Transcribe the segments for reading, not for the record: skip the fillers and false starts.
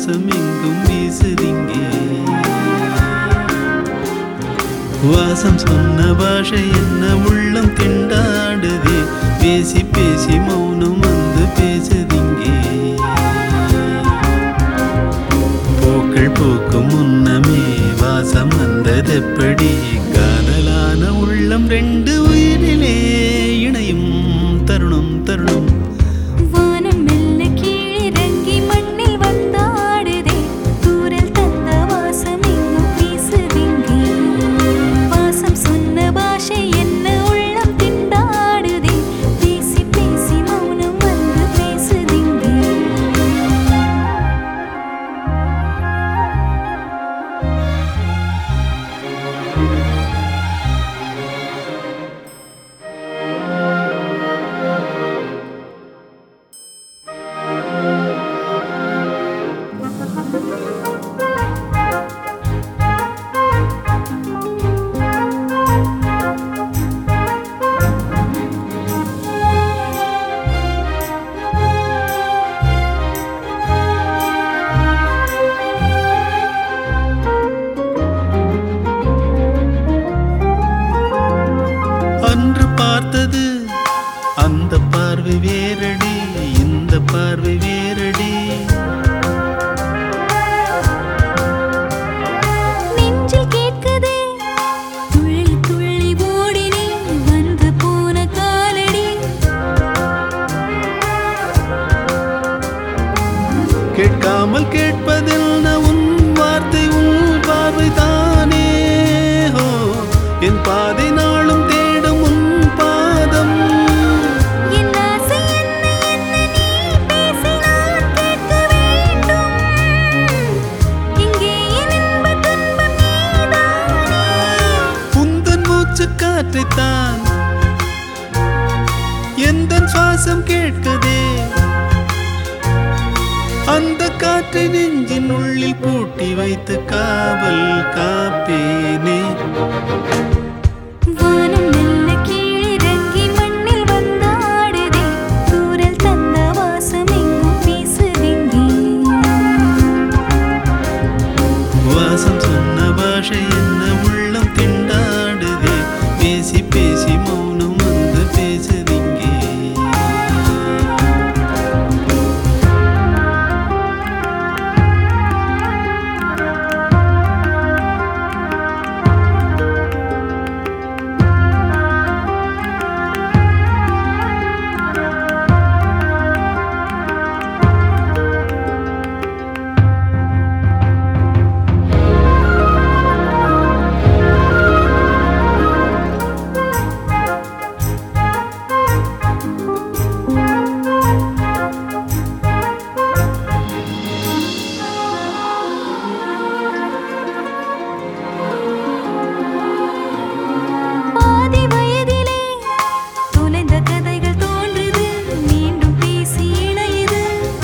வாசம் எங்கும் வீசுதிங்கே. வாசம் சொன்ன பாஷை என்ன உள்ளம் திண்டாடுதே, பேசி பேசி மௌனம் வந்து பேசுதிங்கே. பூக்கள் பூக்கும் முன்னமே வாசம் வந்ததெப்படி, காதலான உள்ளம் ரெண்டு உயிரிலே இணையும் தருணம் தருணம். வானம் மெல்ல கீழிறங்கி மண்ணில் வந்தாடுதே, தூரல் தந்த வாசம் எங்கும் வீசுதிங்கே. வாசம் சொன்ன பாஷை என்ன உள்ளம் திண்டாடுதே, பேசி பேசி மௌனம் வந்து பேசுதிங்கே. அன்று பார்த்தது அந்த பார்வை வேறடி, இந்த பார்வை வேறடி. நெஞ்சில் கேட்குதே துள்ளி துள்ளி ஓடினே, வந்து போன காலடி. கேட்காமல் கேட்பதில் உன் வார்த்தை உன் பார்வை தானே. ஹோ என் பாதை நாளும் தேடும் உன் பாதம். என் ஆசை என்ன என்ன நீ பேசி நான் கேட்க வேண்டும். இங்கே என் இன்ப துன்பம் நீதானே. உந்தன் மூச்சு காற்றைத்தான் எந்தன் சுவாசம் கேட்குதே. அந்த காற்றை நெஞ்சின் உள்ளில் பூட்டி வைத்து காவல் காப்பேனே. வானம் மெல்ல கீழிறங்கி மண்ணில் வந்தாடுதே, தூரல் தந்த வாசம் எங்கும் வீசுதிங்கே. வாசம் சொன்ன பாஷை என்ன உள்ளம் திண்டாடுதே, பேசி பேசி மௌனம் வந்து பேசுதிங்கே. பாதி வயதிலே தொலைந்த கதைகள் தோன்றுது, மீண்டும் பேசி இணையுது.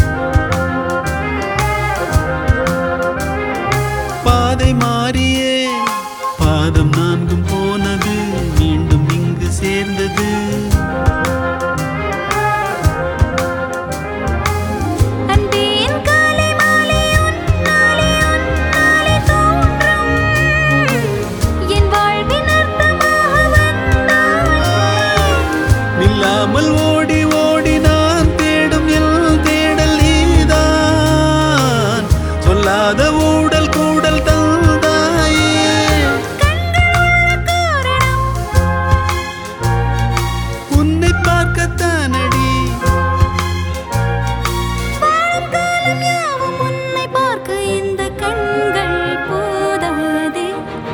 பாதை மாறியே பாதம் நான்கும் போனது, மீண்டும் இங்கு சேர்ந்தது. அன்பே என் காலை மாலை உன்னாலே உன்னாலே தோன்றும், என் வாழ்வின் அர்த்தமாக வந்தாயே. நில்லாமல் ஓடி ஓடி நான் தேடும் என் தேடல் நீதான், சொல்லாத ஊடல் கூடல் தந்தாயே. உன்னை பார்க்கத்தானடி வாழும் காலம் யாவும் உன்னை பார்க்க இந்த கண்கள் போதாதே.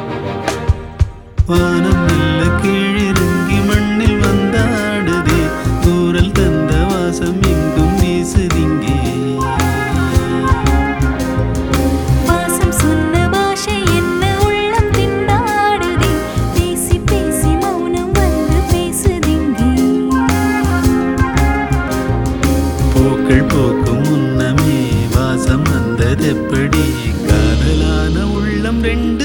வானம் மெல்ல கீழிறங்கி மண்ணில் வந்தாடுதே, தூரல் தந்த வாசம் எங்கும் வீசுதிங்கே. வாசம் சொன்ன பாஷை என்ன உள்ளம் திண்டாடுதே, பேசி பேசி மௌனம் வந்து பேசுதிங்கே. பூக்கள் பூக்கும் முன்னமே வாசம் வந்ததெப்படி, காதலான உள்ளம் ரெண்டு